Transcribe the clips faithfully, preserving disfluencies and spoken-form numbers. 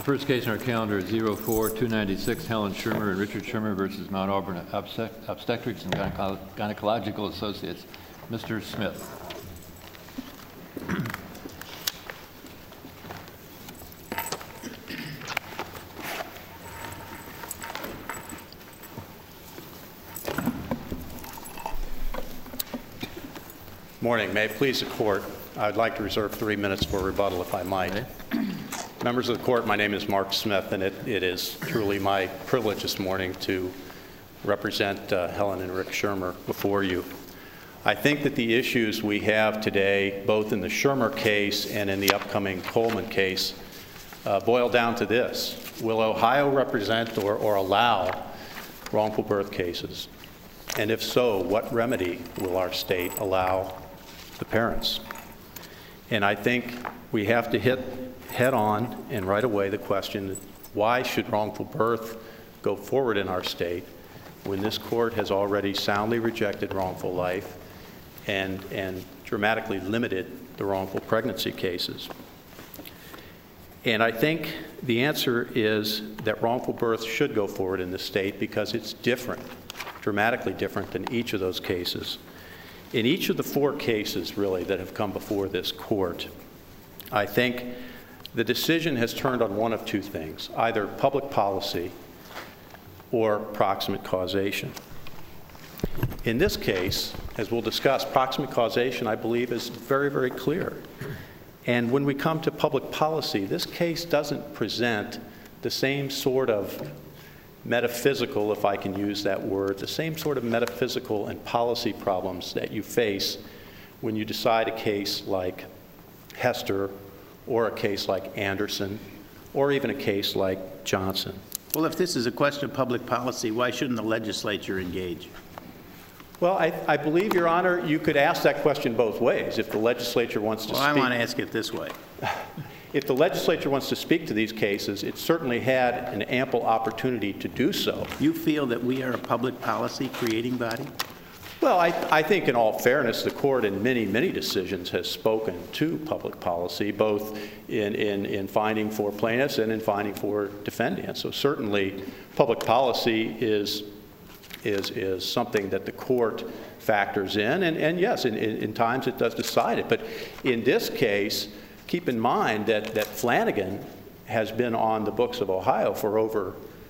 First case on our calendar is zero four two ninety-six, Helen Shermer and Richard Shermer versus Mount Auburn Obstet Obstetrics and Gyneco Gynecological Associates. Mister Smith. Morning. May it please the Court, I'd like to reserve three minutes for rebuttal, if I might. Okay. Members of the Court, my name is Mark Smith, and it, it is truly my privilege this morning to represent uh, Helen and Rick Shermer before you. I think that the issues we have today, both in the Shermer case and in the upcoming Coleman case, uh, boil down to this. Will Ohio represent or, or allow wrongful birth cases? And if so, what remedy will our state allow the parents? And I think we have to hit head on and right away the question, why should wrongful birth go forward in our state when this court has already soundly rejected wrongful life and, and dramatically limited the wrongful pregnancy cases? And I think the answer is that wrongful birth should go forward in the state because it's different, dramatically different than each of those cases. In each of the four cases, really, that have come before this court, I think the decision has turned on one of two things, either public policy or proximate causation. In this case, as we'll discuss, proximate causation, I believe, is very, very clear. And when we come to public policy, this case doesn't present the same sort of metaphysical, if I can use that word, the same sort of metaphysical and policy problems that you face when you decide a case like Hester or a case like Anderson or even a case like Johnson. Well, if this is a question of public policy, why shouldn't the legislature engage? Well, I, I believe, Your Honor, you could ask that question both ways. If the legislature wants to well, speak... Well, I want to ask it this way. If the legislature wants to speak to these cases, it certainly had an ample opportunity to do so. You feel that we are a public policy creating body? Well, I, I think in all fairness, the court in many, many decisions has spoken to public policy, both in, in, in finding for plaintiffs and in finding for defendants. So certainly public policy is, is, is something that the court factors in, and, and yes, in, in, in times it does decide it. But in this case, keep in mind that, that Flanagan has been on the books of Ohio for over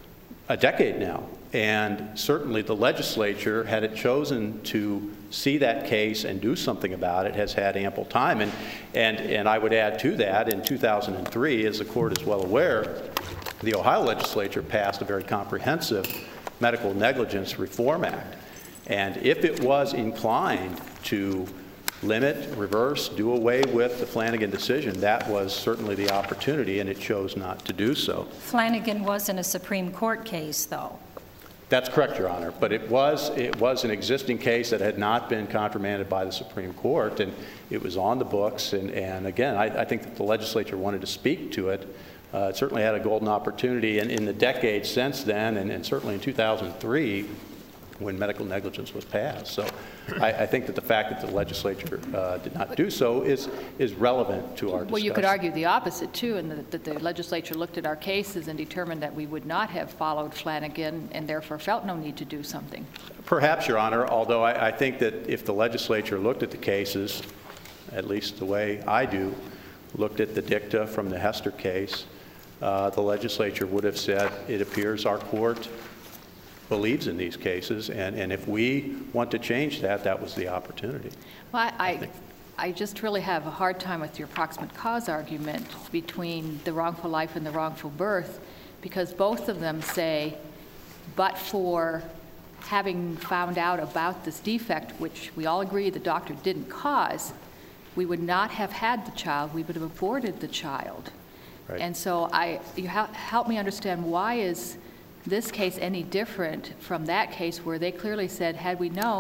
a decade now. And certainly the legislature, had it chosen to see that case and do something about it, has had ample time. And, and, and I would add to that, in two thousand three, as the court is well aware, the Ohio legislature passed a very comprehensive Medical Negligence Reform Act. And if it was inclined to limit, reverse, do away with the Flanagan decision, that was certainly the opportunity, and it chose not to do so. Flanagan wasn't a Supreme Court case, though. That's correct, Your Honor, but it was, it was an existing case that had not been countermanded by the Supreme Court, and it was on the books, and, and again, I, I think that the legislature wanted to speak to it. Uh, it certainly had a golden opportunity, and in the decades since then, and, and certainly in two thousand three, when medical negligence was passed. So I, I think that the fact that the legislature uh, did not do so is, is relevant to our discussion. Well, you could argue the opposite, too, and that, that the legislature looked at our cases and determined that we would not have followed Flanagan and therefore felt no need to do something. Perhaps, Your Honor, although I, I think that if the legislature looked at the cases, at least the way I do, looked at the dicta from the Hester case, uh, the legislature would have said, it appears our court believes in these cases, and, and if we want to change that, that was the opportunity. Well, I, I, I just really have a hard time with your proximate cause argument between the wrongful life and the wrongful birth, because both of them say, but for having found out about this defect, which we all agree the doctor didn't cause, we would not have had the child, we would have aborted the child. Right. And so I, you ha help me understand, why is this case any different from that case where they clearly said, had we known,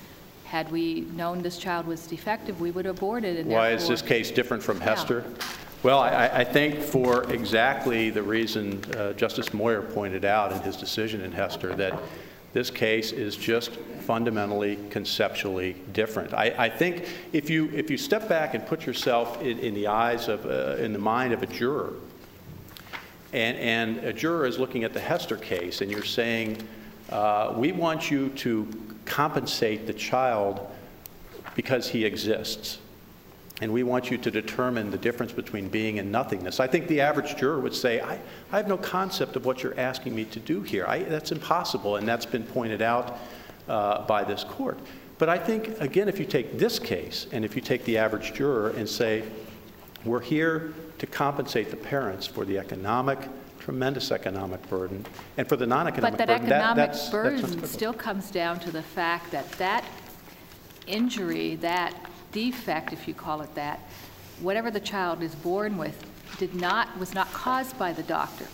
had we known this child was defective, we would have aborted. And why is this case different from Hester? Yeah. Well, I, I think for exactly the reason uh, Justice Moyer pointed out in his decision in Hester, that this case is just fundamentally, conceptually different. I, I think if you, if you step back and put yourself in, in the eyes of, uh, in the mind of a juror, and, and a juror is looking at the Hester case, and you're saying, uh, we want you to compensate the child because he exists, and we want you to determine the difference between being and nothingness. I think the average juror would say, I, I have no concept of what you're asking me to do here. I, that's impossible, and that's been pointed out uh, by this court. But I think, again, if you take this case, and if you take the average juror and say, we're here to compensate the parents for the economic, tremendous economic burden, and for the non-economic But that burden, that, economic that's, burden that's unspeakable. still comes down to the fact that that injury, that defect, if you call it that, whatever the child is born with, did not, was not caused by the doctor.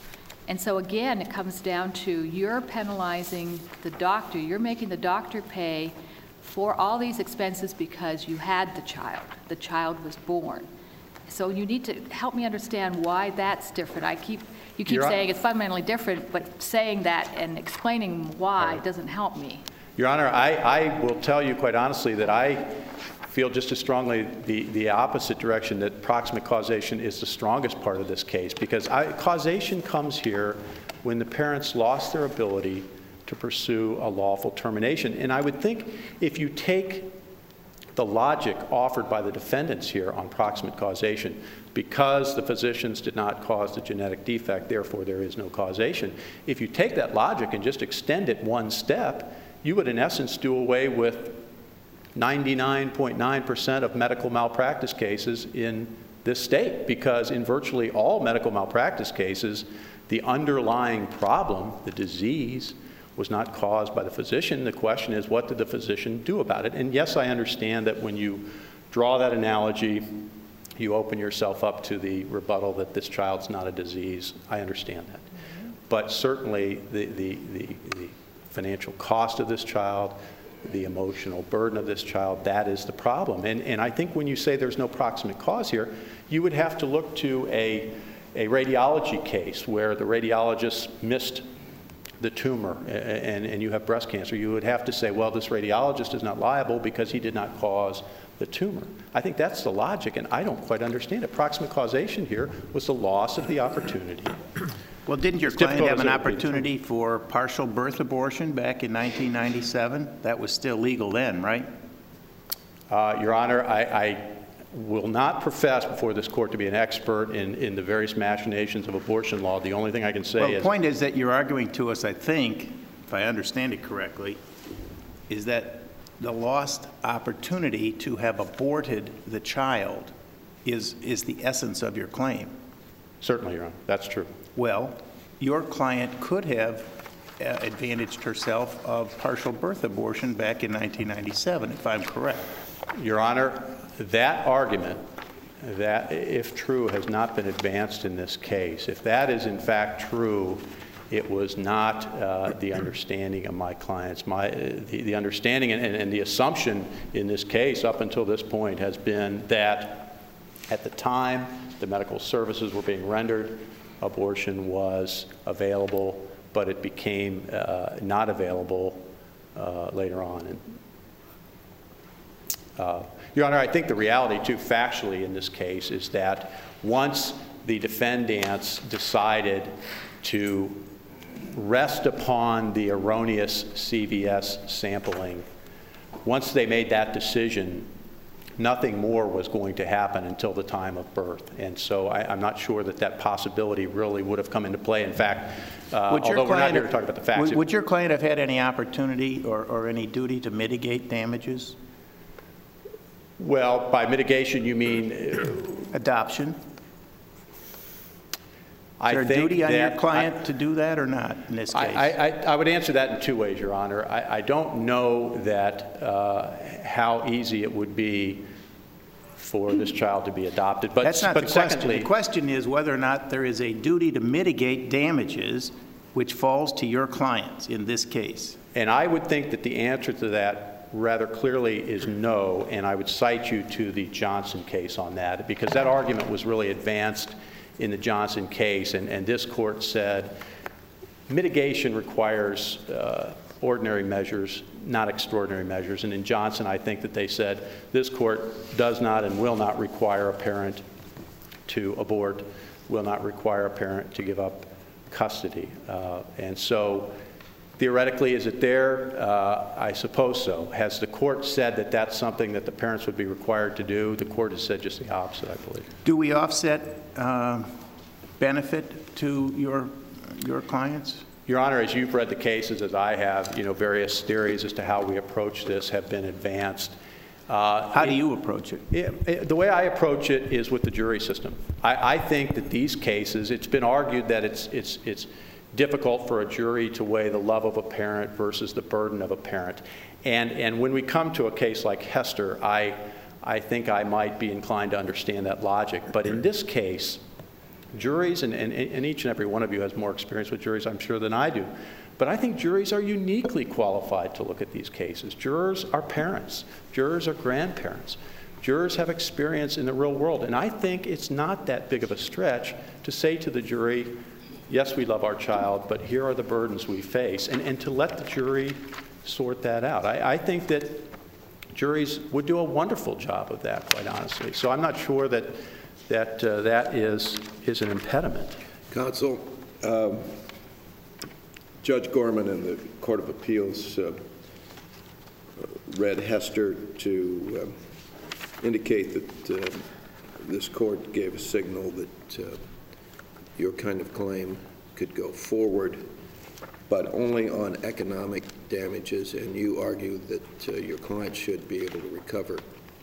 And so again, it comes down to you're penalizing the doctor. You're making the doctor pay for all these expenses because you had the child. The child was born. So you need to help me understand why that's different. I keep, you keep You're saying on- it's fundamentally different, but saying that and explaining why doesn't help me. Your Honor, I, I will tell you quite honestly that I feel just as strongly the, the opposite direction, that proximate causation is the strongest part of this case, because I, causation comes here when the parents lost their ability to pursue a lawful termination. And I would think if you take the logic offered by the defendants here on proximate causation, because the physicians did not cause the genetic defect, therefore there is no causation. If you take that logic and just extend it one step, you would in essence do away with ninety-nine point nine percent of medical malpractice cases in this state, because in virtually all medical malpractice cases, the underlying problem, the disease, was not caused by the physician. The question is, what did the physician do about it? And yes, I understand that when you draw that analogy, you open yourself up to the rebuttal that this child's not a disease. I understand that. But certainly the, the, the, the financial cost of this child, the emotional burden of this child, that is the problem. And, and I think when you say there's no proximate cause here, you would have to look to a, a radiology case where the radiologist missed the tumor and, and you have breast cancer. You would have to say, well, this radiologist is not liable because he did not cause the tumor. I think that's the logic, and I don't quite understand it. Proximate causation here was the loss of the opportunity. Well, didn't your It's client difficult have as an it would be opportunity for partial birth abortion back in nineteen ninety-seven? That was still legal then, right? Uh, Your Honor, I, I will not profess before this court to be an expert in, in the various machinations of abortion law. The only thing I can say Well, the is... point is that you're arguing to us, I think, if I understand it correctly, is that the lost opportunity to have aborted the child is, is the essence of your claim. Certainly, Your Honor, that's true. Well, your client could have uh, advantaged herself of partial birth abortion back in nineteen ninety-seven, if I'm correct. Your Honor, that argument, that if true, has not been advanced in this case. If that is in fact true, it was not uh, the understanding of my clients. My, uh, the, the understanding and, and the assumption in this case up until this point has been that at the time the medical services were being rendered, abortion was available, but it became uh, not available uh, later on. And, uh, Your Honor, I think the reality, too, factually in this case, is that once the defendants decided to rest upon the erroneous C V S sampling, once they made that decision, nothing more was going to happen until the time of birth. And so I, I'm not sure that that possibility really would have come into play. In fact, uh, Would your although we're not client here to have- talk about the facts. Would, would your client have had any opportunity or, or any duty to mitigate damages? Well, by mitigation, you mean... uh, Adoption? I Is there a think duty on your that client I- to do that or not in this case? I, I, I would answer that in two ways, Your Honor. I, I don't know that uh, how easy it would be for this child to be adopted. But, That's not but the question. secondly, The question is whether or not there is a duty to mitigate damages which falls to your clients in this case. and I would think that the answer to that rather clearly is no, and I would cite you to the Johnson case on that, because that argument was really advanced in the Johnson case, and, and this court said mitigation requires uh, ordinary measures, not extraordinary measures. And in Johnson, I think that they said this court does not and will not require a parent to abort will not require a parent to give up custody. Uh, and so theoretically, is it there? Uh, I suppose so. Has the court said that that's something that the parents would be required to do? The court has said just the opposite, I believe. Do we offset uh, benefit to your, your clients? Your Honor, as you've read the cases, as I have, you know, various theories as to how we approach this have been advanced. Uh, How do you approach it? It, it? The way I approach it is with the jury system. I, I think that these cases, it's been argued that it's, it's, it's difficult for a jury to weigh the love of a parent versus the burden of a parent. And, and when we come to a case like Hester, I, I think I might be inclined to understand that logic. But in this case, juries, and, and, and each and every one of you has more experience with juries, I'm sure, than I do. But I think juries are uniquely qualified to look at these cases. Jurors are parents. Jurors are grandparents. Jurors have experience in the real world. And I think it's not that big of a stretch to say to the jury, yes, we love our child, but here are the burdens we face, and, and to let the jury sort that out. I, I think that juries would do a wonderful job of that, quite honestly. So I'm not sure that that, uh, that is, is an impediment. Counsel, um, Judge Gorman in the Court of Appeals uh, read Hester to um, indicate that uh, this court gave a signal that uh, your kind of claim could go forward, but only on economic damages, and you argue that uh, your client should be able to recover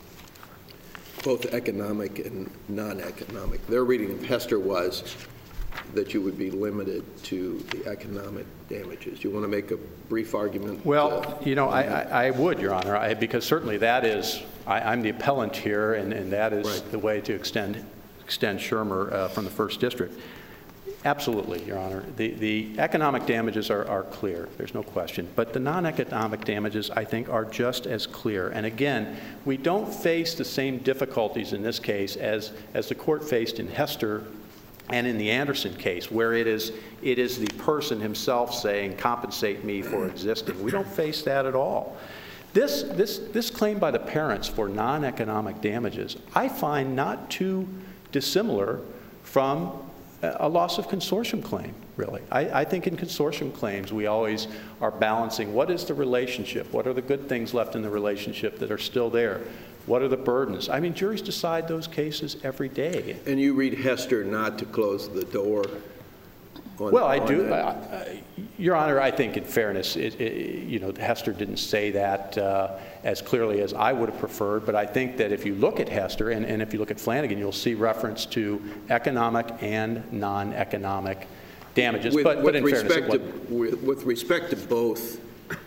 both economic and non-economic. Their reading of Hester was that you would be limited to the economic damages. Do you want to make a brief argument? Well, uh, you know, I, I, I would, Your Honor, I, because certainly that is, I, I'm the appellant here, and, and that is right. the way to extend, extend Schirmer uh, from the First District. Absolutely, Your Honor. The, the economic damages are, are clear, there's no question. But the non-economic damages, I think, are just as clear. And again, we don't face the same difficulties in this case as, as the court faced in Hester and in the Anderson case, where it is, it is the person himself saying, compensate me for existing. We don't face that at all. This, this, this claim by the parents for non-economic damages, I find not too dissimilar from a loss of consortium claim, really. I, I think in consortium claims, we always are balancing what is the relationship, what are the good things left in the relationship that are still there, what are the burdens. I mean, juries decide those cases every day. And you read Hester not to close the door on, well, I on do. that? I, Your Honor, I think in fairness, it, it, you know, Hester didn't say that uh, as clearly as I would have preferred, but I think that if you look at Hester and, and if you look at Flanagan, you'll see reference to economic and non-economic damages. With, but, with but in respect fairness, to, with, with respect to both,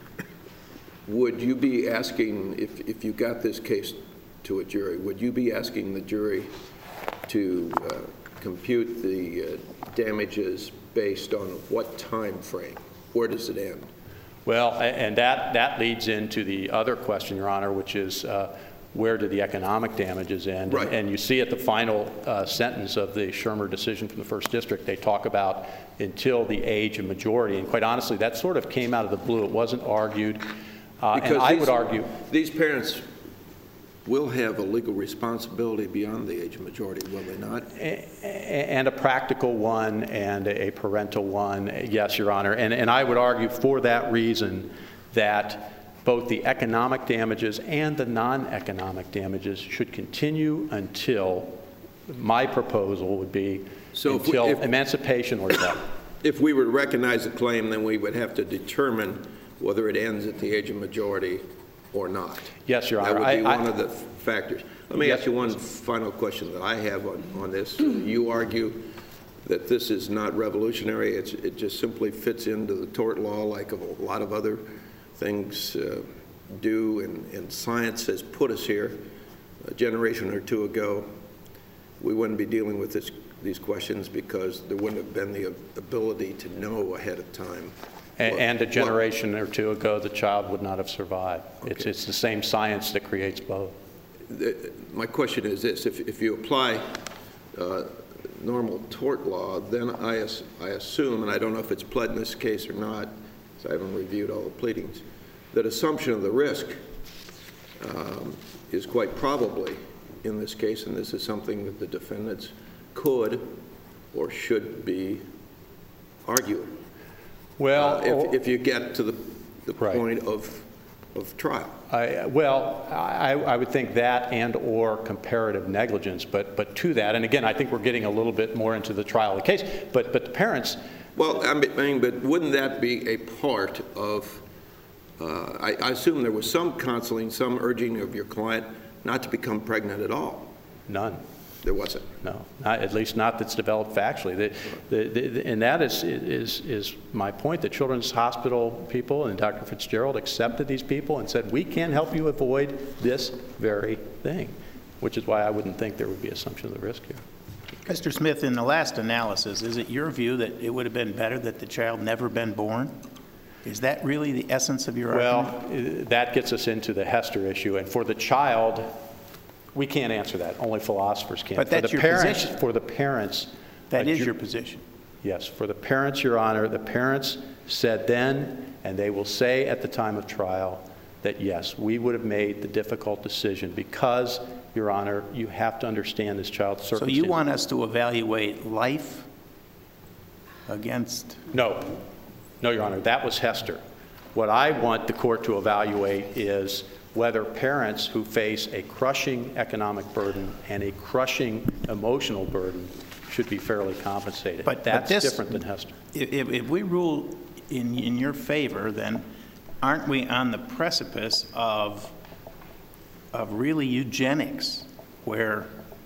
would you be asking, if, if you got this case to a jury, would you be asking the jury to uh, compute the uh, damages based on what time frame? Where does it end? Well, and that, that leads into the other question, Your Honor, which is uh, where do the economic damages end? Right. And, and you see at the final uh, sentence of the Schirmer decision from the First District, they talk about until the age of majority. And quite honestly, that sort of came out of the blue. It wasn't argued. Uh, Because and I these, would argue these parents will have a legal responsibility beyond the age of majority, will they not? and a practical one and a parental one, yes, Your Honor. And, and I would argue for that reason that both the economic damages and the non-economic damages should continue until, my proposal would be, So if we- until if- emancipation or death. If we were to recognize a claim, then we would have to determine whether it ends at the age of majority or not. Yes, Your That Honor. would be I- one I- of the factors. Let me Yes. ask you one final question that I have on, on this. You argue that this is not revolutionary. It's, it just simply fits into the tort law like a lot of other things uh, do, and, and science has put us here. A generation or two ago, we wouldn't be dealing with this, these questions because there wouldn't have been the ability to know ahead of time. And, what- and a what- generation or two ago, the child would not have survived. It's, Okay. it's the same science that creates both. The- My question is this: if, if you apply uh, normal tort law, then I, as, I assume, and I don't know if it's pled in this case or not, because I haven't reviewed all the pleadings, that assumption of the risk um, is quite probably in this case, and this is something that the defendants could or should be argued. Well, Uh, if, if you get to the, the Right. point of, of trial. I, well, I, I would think that and/or comparative negligence, but, but to that, and again, I think we're getting a little bit more into the trial of the case, but, but the parents. Well, I mean, but wouldn't that be a part of, uh, I, I assume there was some counseling, some urging of your client not to become pregnant at all? None. There wasn't? No, not, at least not that's developed factually. The, the, the, and that is, is, is my point. The Children's Hospital people and Doctor Fitzgerald accepted these people and said, we can help you avoid this very thing, which is why I wouldn't think there would be assumption of the risk here. Mister Smith, in the last analysis, is it your view that it would have been better that the child never been born? Is that really the essence of your Well, argument? uh, that gets us into the Hester issue. And for the child, we can't answer that. Only philosophers can. But that's for the your parents, position. For the parents. That a is ju- your position. Yes, for the parents, Your Honor, the parents said then, and they will say at the time of trial, that yes, we would have made the difficult decision because, Your Honor, you have to understand this child's So circumstance. you want us to evaluate life against, No. No, Your Honor, that was Hester. What I want the court to evaluate is whether parents who face a crushing economic burden and a crushing emotional burden should be fairly compensated. But- but That's this- different than Hester. if, if we rule in, in your favor, then aren't we on the precipice of, of really eugenics, where,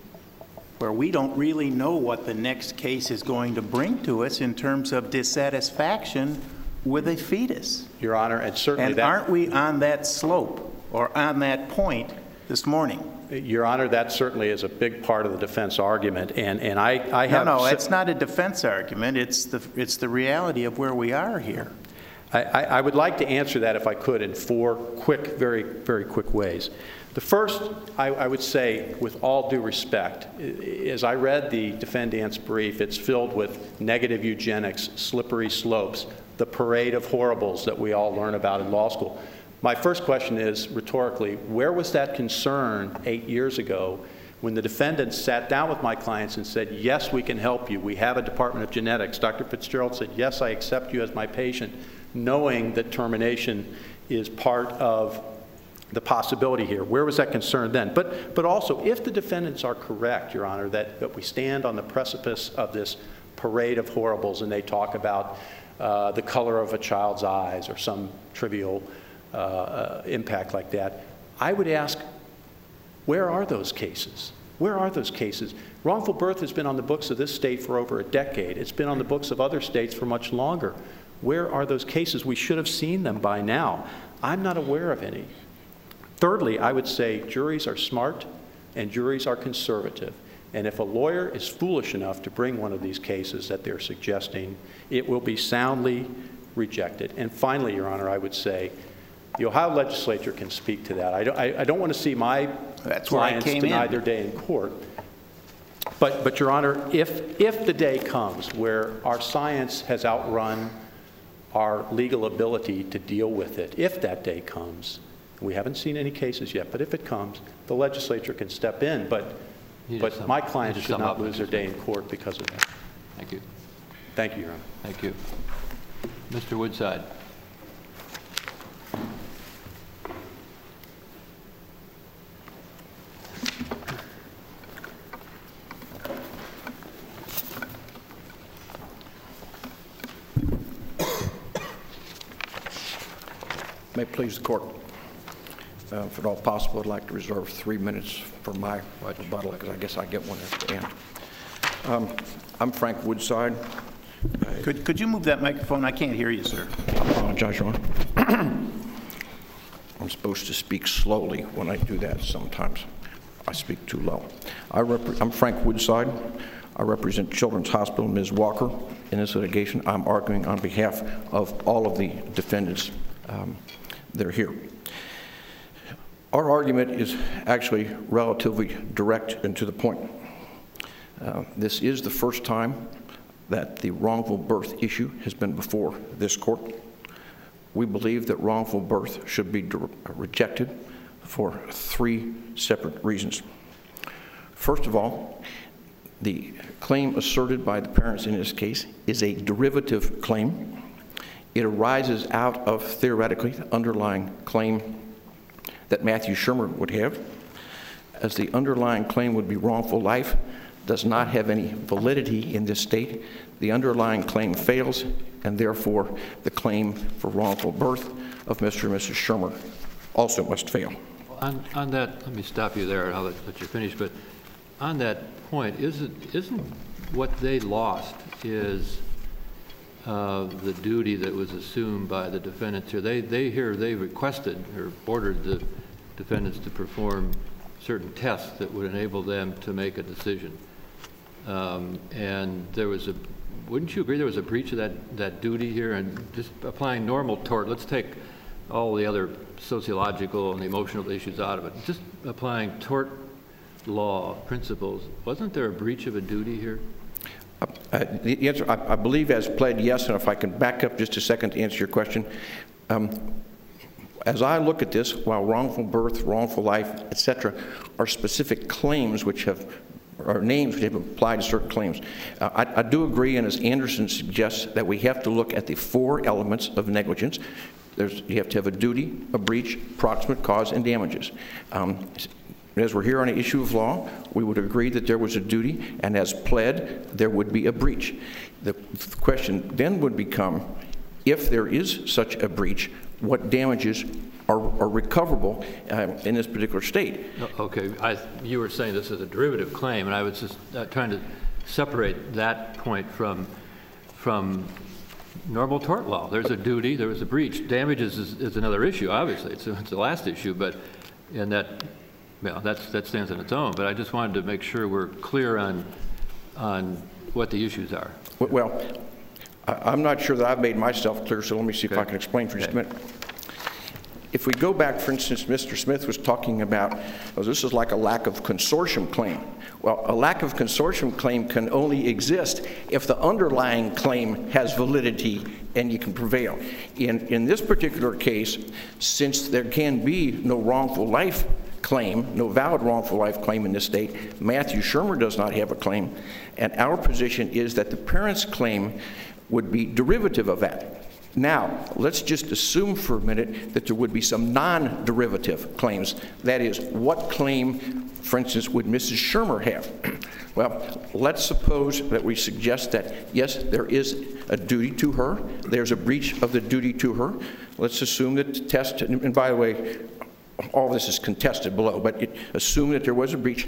where we don't really know what the next case is going to bring to us in terms of dissatisfaction with a fetus? Your Honor, and certainly And that... aren't we on that slope or on that point this morning? Your Honor, that certainly is a big part of the defense argument, and, and I, I No, have... no, it's not a defense argument. It's the, it's the reality of where we are here. I, I I would like to answer that, if I could, in four quick, very, very quick ways. The first, I, I would say, with all due respect, i- as I read the defendant's brief, it's filled with negative eugenics, slippery slopes, the parade of horribles that we all learn about in law school. My first question is, rhetorically, where was that concern eight years ago when the defendant sat down with my clients and said, yes, we can help you. We have a Department of Genetics. Doctor Fitzgerald said, yes, I accept you as my patient, knowing that termination is part of the possibility here. Where was that concern then? But, but also, if the defendants are correct, Your Honor, that, that we stand on the precipice of this parade of horribles and they talk about uh, the color of a child's eyes or some trivial uh, uh, impact like that, I would ask, where are those cases? Where are those cases? Wrongful birth has been on the books of this state for over a decade. It's been on the books of other states for much longer. Where are those cases? We should have seen them by now. I'm not aware of any. Thirdly, I would say juries are smart and juries are conservative. And if a lawyer is foolish enough to bring one of these cases that they're suggesting, it will be soundly rejected. And finally, Your Honor, I would say the Ohio legislature can speak to that. I don't, I, I don't want to see my That's where I clients came denied in. their day in court. But, but Your Honor, if, if the day comes where our science has outrun our legal ability to deal with it, if that day comes, we haven't seen any cases yet, but if it comes, the legislature can step in. But, You but just sum- my you clients just should sum not up, lose their Mister day in court because of that. Thank you. Thank you, Your Honor. Thank you. Mister Woodside. May it please the court. Uh, If at all possible, I'd like to reserve three minutes for my rebuttal, because I guess I get one at the end. Um, I'm Frank Woodside. Could, could you move that microphone? I can't hear you, sir. I apologize, Your Honor. I'm supposed to speak slowly when I do that sometimes. I speak too low. I rep- I'm Frank Woodside. I represent Children's Hospital, Miz Walker. In this litigation, I'm arguing on behalf of all of the defendants um, that are here. Our argument is actually relatively direct and to the point. Uh, this is the first time that the wrongful birth issue has been before this court. We believe that wrongful birth should be rejected for three separate reasons. First of all, The claim asserted by the parents in this case is a derivative claim. It arises out of, theoretically, the underlying claim that Matthew Shermer would have, as the underlying claim would be wrongful life, does not have any validity in this state. The underlying claim fails, and therefore the claim for wrongful birth of Mister and Missus Shermer also must fail. On, on that, let me stop you there, and I'll let, let you finish, but on that point, isn't, isn't what they lost is uh, the duty that was assumed by the defendants here. They, they here, they requested or ordered the defendants to perform certain tests that would enable them to make a decision. Um, and there was a, wouldn't you agree there was a breach of that, that duty here? And just applying normal tort, let's take all the other sociological and emotional issues out of it. Just applying tort law principles, wasn't there a breach of a duty here? Uh, uh, the answer, I, I believe, as pled, yes. And if I can back up just a second to answer your question. Um, as I look at this, while wrongful birth, wrongful life, et cetera, are specific claims which have, or names which have applied to certain claims, uh, I, I do agree, and as Anderson suggests, that we have to look at the four elements of negligence. There's, you have to have a duty, a breach, proximate cause, and damages. Um, As we're here on an issue of law, we would agree that there was a duty, and as pled, there would be a breach. The, the question then would become, if there is such a breach, what damages are, are recoverable uh, in this particular state? Okay, I, you were saying this is a derivative claim, and I was just uh, trying to separate that point from, from normal tort law. There's a duty, there was a breach. Damages is, is another issue, obviously. It's, it's the last issue, but in that, well, that's, that stands on its own, but I just wanted to make sure we're clear on, on what the issues are. Well, I, I'm not sure that I've made myself clear, so let me see okay. if I can explain for just okay. a minute. If we go back, for instance, Mister Smith was talking about, oh, this is like a lack of consortium claim. Well, a lack of consortium claim can only exist if the underlying claim has validity and you can prevail. In, in this particular case, since there can be no wrongful life claim, no valid wrongful life claim in this state, Matthew Shermer does not have a claim, and our position is that the parent's claim would be derivative of that. Now, let's just assume for a minute that there would be some non-derivative claims. That is, what claim, for instance, would Missus Shermer have? Well, let's suppose that we suggest that, yes, there is a duty to her. There's a breach of the duty to her. Let's assume that the test, and by the way, all this is contested below, but it, assume that there was a breach.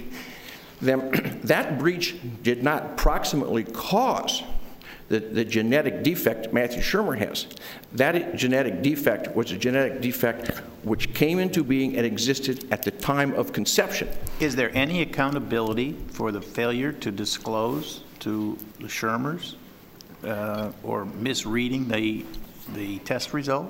Then that breach did not proximately cause The, the genetic defect Matthew Shermer has. That genetic defect was a genetic defect which came into being and existed at the time of conception. Is there any accountability for the failure to disclose to the Shermers uh, or misreading the, the test result?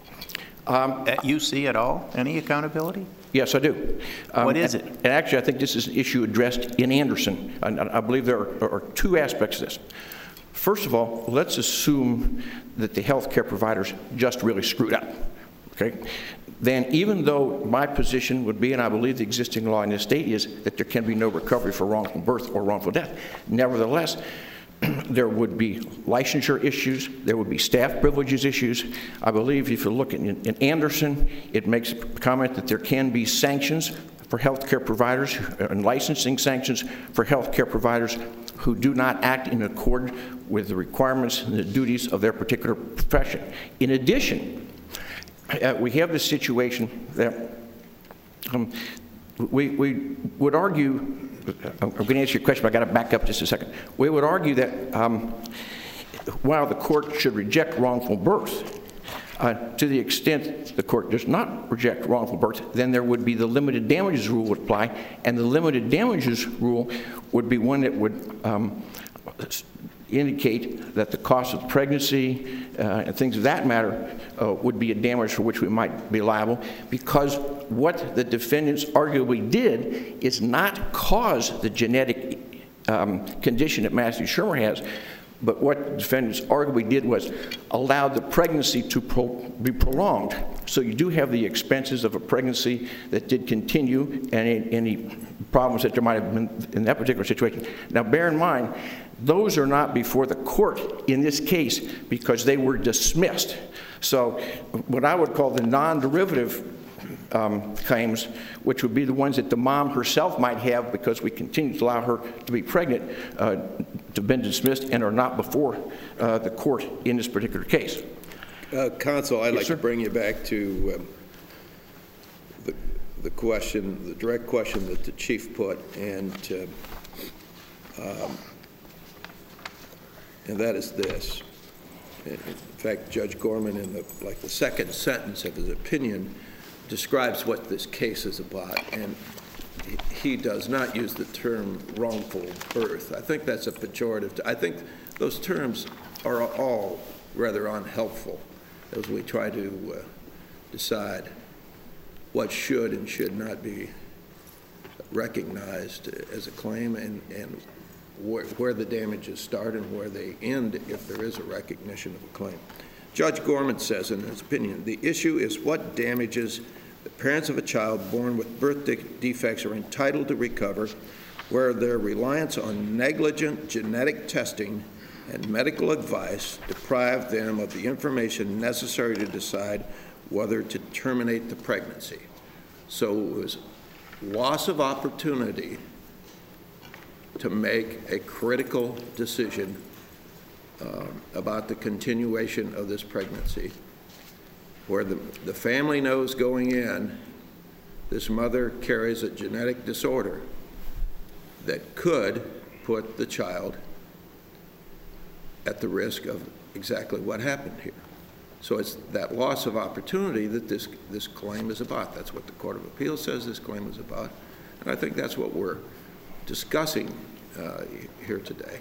Um, at U C at all? Any accountability? Yes, I do. Um, what is it? And, and actually, I think this is an issue addressed in Anderson. And I, I believe there are, are two aspects of this. First of all, let's assume that the health care providers just really screwed up, okay? Then even though my position would be, and I believe the existing law in this state is, that there can be no recovery for wrongful birth or wrongful death, nevertheless, there would be licensure issues, there would be staff privileges issues. I believe if you look in, in Anderson, it makes a comment that there can be sanctions for health care providers and licensing sanctions for health care providers who do not act in accord with the requirements and the duties of their particular profession. In addition, uh, we have this situation that um, we, we would argue, I'm going to answer your question, but I've got to back up just a second. We would argue that um, while the court should reject wrongful birth, Uh, to the extent the court does not reject wrongful birth, then there would be the limited damages rule would apply, and the limited damages rule would be one that would um, indicate that the cost of pregnancy uh, and things of that matter uh, would be a damage for which we might be liable, because what the defendants arguably did is not cause the genetic um, condition that Matthew Shermer has, But what the defendants arguably did was allow the pregnancy to pro be prolonged. So you do have the expenses of a pregnancy that did continue and any, any problems that there might have been in that particular situation. Now, bear in mind, those are not before the court in this case because they were dismissed. So what I would call the non-derivative um, claims, which would be the ones that the mom herself might have because we continue to allow her to be pregnant, uh, to have been dismissed and are not before uh, the court in this particular case. Uh, Counsel, I'd Yes, like sir. to bring you back to um, the, the question, the direct question that the Chief put, and uh, um, and that is this. In fact, Judge Gorman, in the, like the second sentence of his opinion, describes what this case is about, and he does not use the term wrongful birth. I think that's a pejorative. I think those terms are all rather unhelpful as we try to uh, decide what should and should not be recognized as a claim, and, and where, where the damages start and where they end if there is a recognition of a claim. Judge Gorman says in his opinion, the issue is what damages the parents of a child born with birth de defects are entitled to recover, where their reliance on negligent genetic testing and medical advice deprive them of the information necessary to decide whether to terminate the pregnancy. So it was loss of opportunity to make a critical decision uh, about the continuation of this pregnancy, where the, the family knows going in this mother carries a genetic disorder that could put the child at the risk of exactly what happened here. So it's that loss of opportunity that this, this claim is about. That's what the Court of Appeals says this claim is about. And I think that's what we're discussing uh, here today.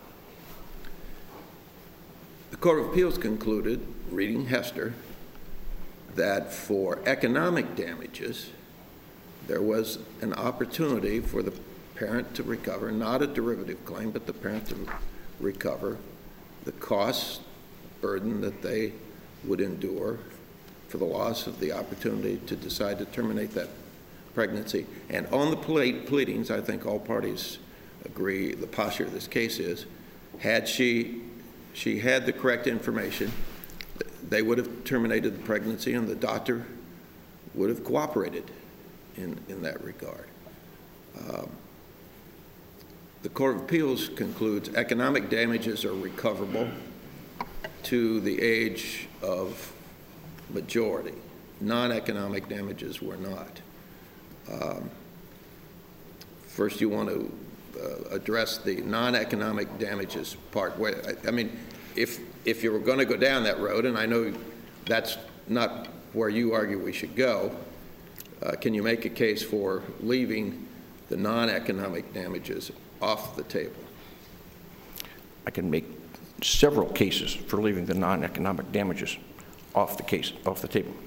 The Court of Appeals concluded, reading Hester, that for economic damages, there was an opportunity for the parent to recover, not a derivative claim, but the parent to recover the cost burden that they would endure for the loss of the opportunity to decide to terminate that pregnancy. And on the ple pleadings, I think all parties agree the posture of this case is, had she, she had the correct information, they would have terminated the pregnancy and the doctor would have cooperated in, in that regard. Um, the Court of Appeals concludes economic damages are recoverable to the age of majority. Non-economic damages were not. Um, first, you want to uh, address the non-economic damages part. Where, I, I mean, if, if you were going to go down that road, and I know that's not where you argue we should go, uh, can you make a case for leaving the non-economic damages off the table? I can make several cases for leaving the non-economic damages off the case, off the table.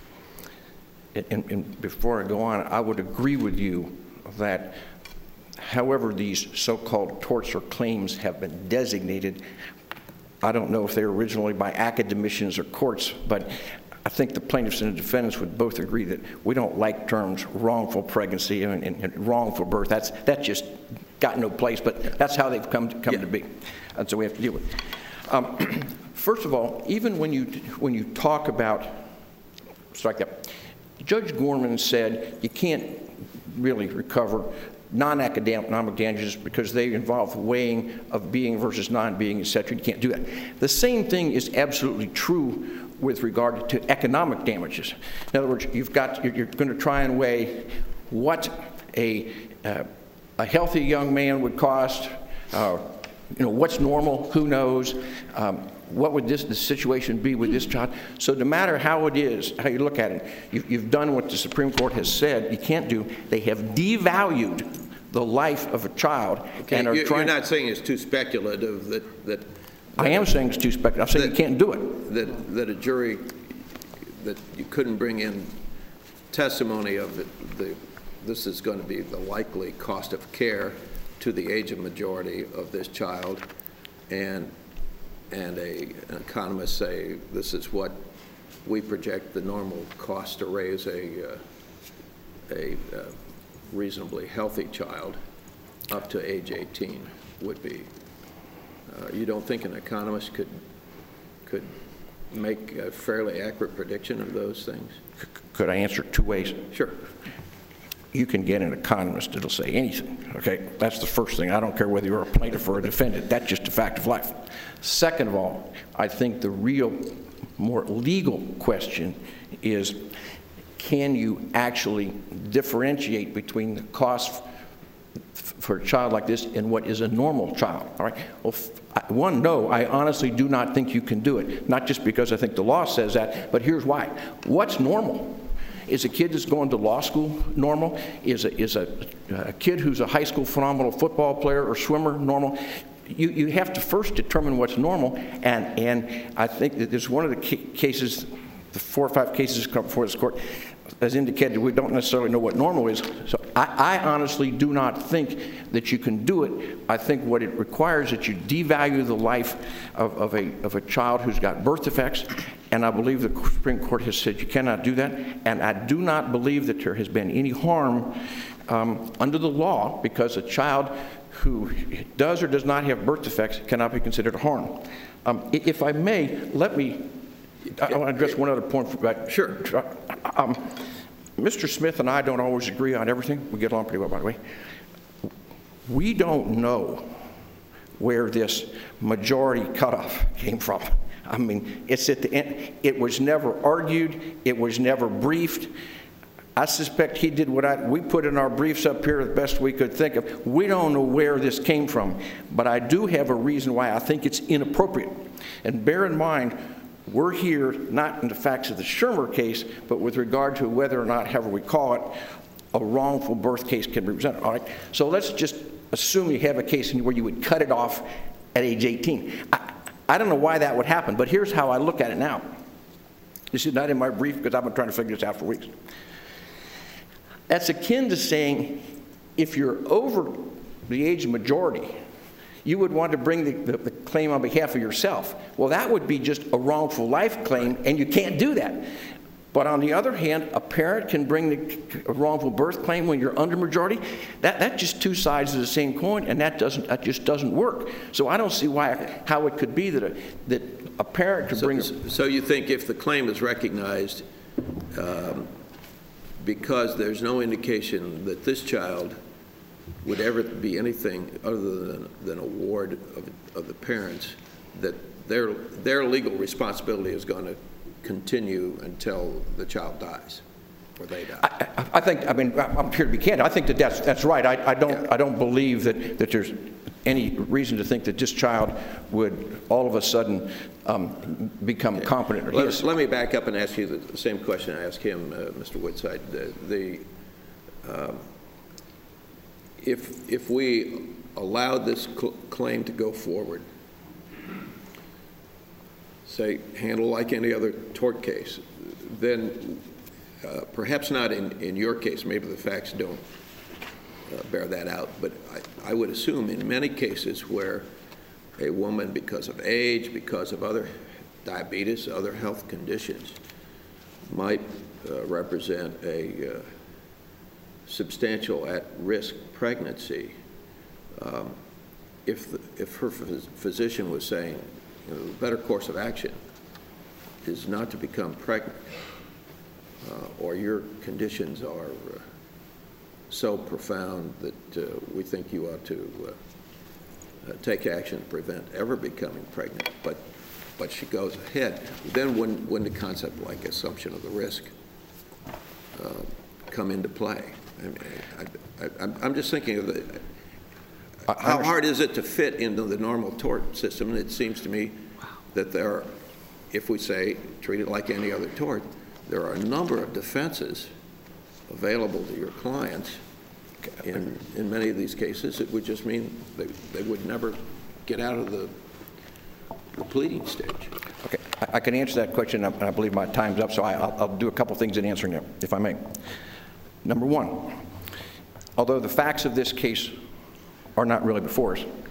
And, and before I go on, I would agree with you that however these so-called torts or claims have been designated, I don't know if they were originally by academicians or courts, but I think the plaintiffs and the defendants would both agree that we don't like terms wrongful pregnancy and, and, and wrongful birth. That's, that just got no place, but that's how they've come to, come yeah. to be. And so we have to deal with it. Um, first of all, even when you, when you talk about, strike that, Judge Gorman said you can't really recover non-economic damages because they involve weighing of being versus non-being, et cetera. You can't do that. The same thing is absolutely true with regard to economic damages. In other words, you've got, you're, you're going to try and weigh what a, uh, a healthy young man would cost, uh, you know, what's normal, who knows, um, what would this the situation be with this child? So no matter how it is, how you look at it, you've, you've done what the Supreme Court has said you can't do. They have devalued the life of a child. Okay, and are you're, trying, you're not saying it's too speculative that... that, that I am saying it's too speculative. I'm saying that, you can't do it. That, that a jury, that you couldn't bring in testimony of the, the, this is going to be the likely cost of care to the age of majority of this child, and and a, an economist say this is what we project the normal cost to raise a, uh, a uh, reasonably healthy child up to age eighteen would be. Uh, you don't think an economist could could make a fairly accurate prediction of those things? Could I answer two ways? Sure. You can get an economist that'll say anything, okay? That's the first thing. I don't care whether you're a plaintiff or a defendant. That's just a fact of life. Second of all, I think the real, more legal question is, can you actually differentiate between the cost for a child like this and what is a normal child, all right? Well, one, no, I honestly do not think you can do it. Not just because I think the law says that, but here's why. What's normal? Is a kid that's going to law school normal? Is a, is a, a kid who's a high school phenomenal football player or swimmer normal? You, you have to first determine what's normal, and, and I think that there's one of the cases, the four or five cases come before this court, as indicated, we don't necessarily know what normal is. So I, I honestly do not think that you can do it. I think what it requires is that you devalue the life of, of, a, of a child who's got birth defects, and I believe the Supreme Court has said you cannot do that, and I do not believe that there has been any harm um, under the law because a child who does or does not have birth defects cannot be considered a harm. Um, if I may, let me I want to address one other point. For, sure. Um, Mister Smith and I don't always agree on everything. We get along pretty well, by the way. We don't know where this majority cutoff came from. I mean, it's at the end. It was never argued. It was never briefed. I suspect he did what I, we put in our briefs up here the best we could think of. We don't know where this came from, but I do have a reason why I think it's inappropriate. And bear in mind, we're here not in the facts of the Schirmer case, but with regard to whether or not, however we call it, a wrongful birth case can be presented. All right. So let's just assume you have a case where you would cut it off at age eighteen. I, I don't know why that would happen, but here's how I look at it now. This is not in my brief because I've been trying to figure this out for weeks. That's akin to saying if you're over the age of majority, you would want to bring the, the, the claim on behalf of yourself. Well, that would be just a wrongful life claim, and you can't do that. But on the other hand, a parent can bring the a wrongful birth claim when you're under majority. That, that's just two sides of the same coin, and that doesn't that just doesn't work. So I don't see why how it could be that a, that a parent could so, bring. So you think if the claim is recognized, um, because there's no indication that this child would ever be anything other than, than a ward of, of the parents, that their their legal responsibility is going to continue until the child dies, or they die. I, I, I think. I mean, I'm here to be candid. I think that that's that's right. I, I don't. Yeah. I don't believe that that there's any reason to think that this child would all of a sudden um, become yeah. competent. Or let, let me back up and ask you the, the same question I asked him, uh, Mister Woodside. The, the um, if if we allowed this cl claim to go forward, say, handle like any other tort case, then uh, perhaps not in, in your case, maybe the facts don't uh, bear that out, but I, I would assume in many cases where a woman, because of age, because of other diabetes, other health conditions, might uh, represent a uh, substantial at-risk pregnancy, um, if, the, if her phys physician was saying, you know, the better course of action is not to become pregnant, uh, or your conditions are uh, so profound that uh, we think you ought to uh, uh, take action to prevent ever becoming pregnant, but but she goes ahead. Then when, when the concept like assumption of the risk uh, come into play. I mean, I, I, I'm just thinking of the, how hard is it to fit into the normal tort system? And it seems to me that there are, if we say treat it like any other tort, there are a number of defenses available to your clients. In, in many of these cases, it would just mean they, they would never get out of the, the pleading stage. Okay, I, I can answer that question, and I believe my time's up, so I, I'll, I'll do a couple things in answering it, if I may. Number one, although the facts of this case are not really before us,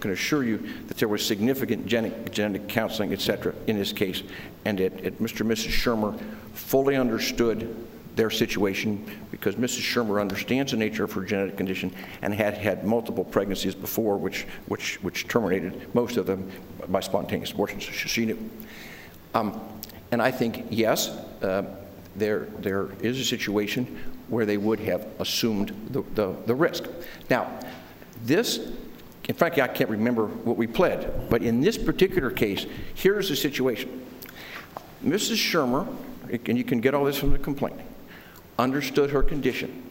can assure you that there was significant genetic, genetic counseling, et cetera, in this case, and that, that Mister and Missus Shermer fully understood their situation because Missus Shermer understands the nature of her genetic condition and had had multiple pregnancies before, which, which, which terminated most of them by spontaneous abortion, so she knew. Um, and I think, yes, uh, there, there is a situation where they would have assumed the, the, the risk. Now, this, and frankly, I can't remember what we pled, but in this particular case, here's the situation. Missus Shermer, and you can get all this from the complaint, understood her condition.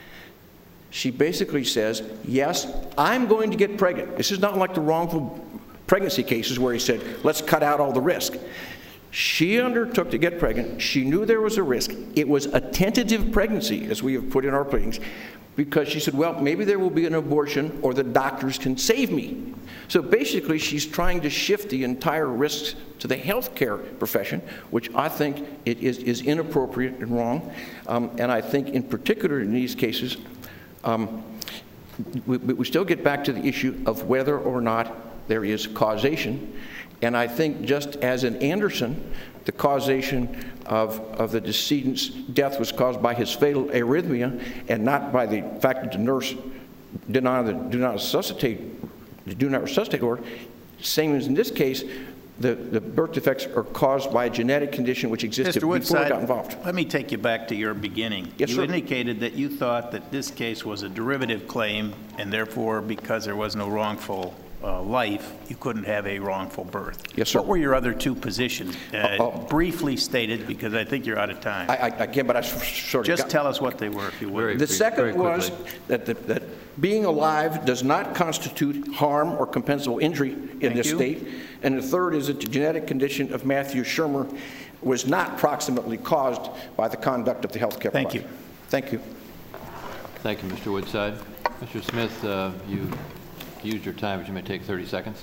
She basically says, yes, I'm going to get pregnant. This is not like the wrongful pregnancy cases where he said, let's cut out all the risk. She undertook to get pregnant. She knew there was a risk. It was a tentative pregnancy, as we have put in our pleadings, because she said, well, maybe there will be an abortion or the doctors can save me. So basically, she's trying to shift the entire risks to the healthcare profession, which I think it is, is inappropriate and wrong. Um, and I think in particular in these cases, um, we, we still get back to the issue of whether or not there is causation. And I think just as in Anderson, the causation of, of the decedent's death was caused by his fatal arrhythmia and not by the fact that the nurse did not, do not resuscitate, do not resuscitate order. Same as in this case, the, the birth defects are caused by a genetic condition which existed Mister before Woodside, I got involved. Let me take you back to your beginning. Yes, you sir. indicated that you thought that this case was a derivative claim, and therefore, because there was no wrongful Uh, life, you couldn't have a wrongful birth. Yes, sir. What were your other two positions? Uh, Uh, uh, briefly stated, because I think you're out of time. I, I, I can't, but I sort of Just got, tell us what they were, if you would. Very- The very second was quickly. that, the, that being alive does not constitute harm or compensable injury in Thank this you. state. And the third is that the genetic condition of Matthew Shermer was not proximately caused by the conduct of the healthcare Thank provider. you. Thank you. Thank you, Mister Woodside. Mister Smith, uh, you used your time, but you may take thirty seconds.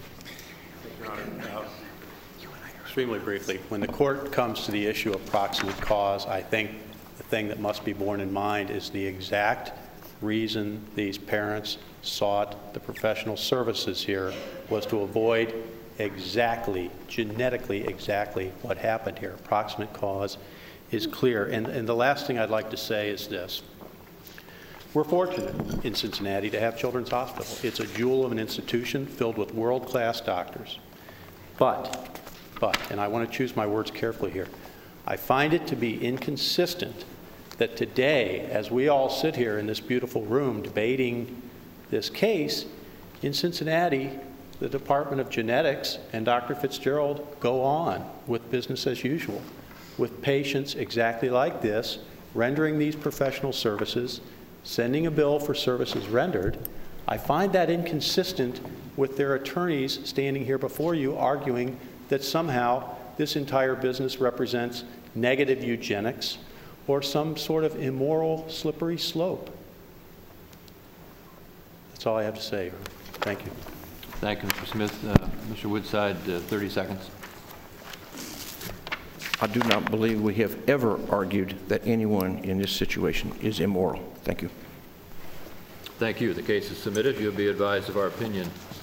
Extremely briefly, when the court comes to the issue of proximate cause, I think the thing that must be borne in mind is the exact reason these parents sought the professional services here was to avoid exactly, genetically exactly what happened here. Proximate cause is clear. And, and the last thing I'd like to say is this. We're fortunate in Cincinnati to have Children's Hospital. It's a jewel of an institution filled with world-class doctors. But, but, and I want to choose my words carefully here, I find it to be inconsistent that today, as we all sit here in this beautiful room debating this case, in Cincinnati, the Department of Genetics and Doctor Fitzgerald go on with business as usual, with patients exactly like this, rendering these professional services, sending a bill for services rendered. I find that inconsistent with their attorneys standing here before you arguing that somehow this entire business represents negative eugenics or some sort of immoral, slippery slope. That's all I have to say. Thank you. Thank you, Mister Smith. Uh, Mister Woodside, uh, thirty seconds. I do not believe we have ever argued that anyone in this situation is immoral. Thank you. Thank you. The case is submitted. You'll be advised of our opinion